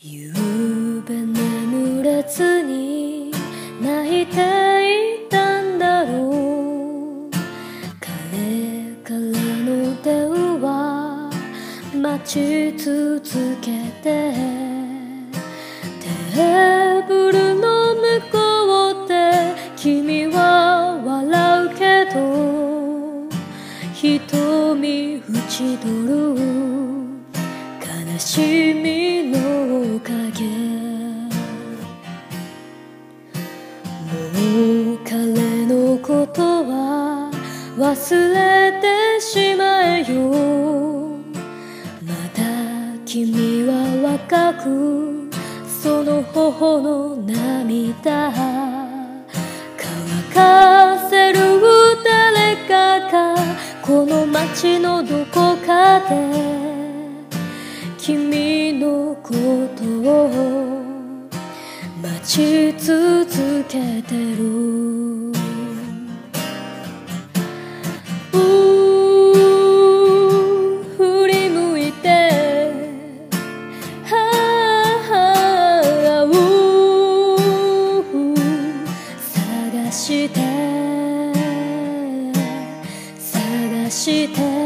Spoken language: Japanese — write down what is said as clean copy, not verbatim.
ゆうべ眠れずに泣いていたんだろう。彼からの電話待ち続けて、テーブルの向こうで君は笑うけど、瞳打ち取る悲しみの影。もう彼のことは忘れてしまえよ。まだ君は若く、その頬の涙乾かせる誰かがこの街のどこかで君のことを待ち続けてる。振り向いて探して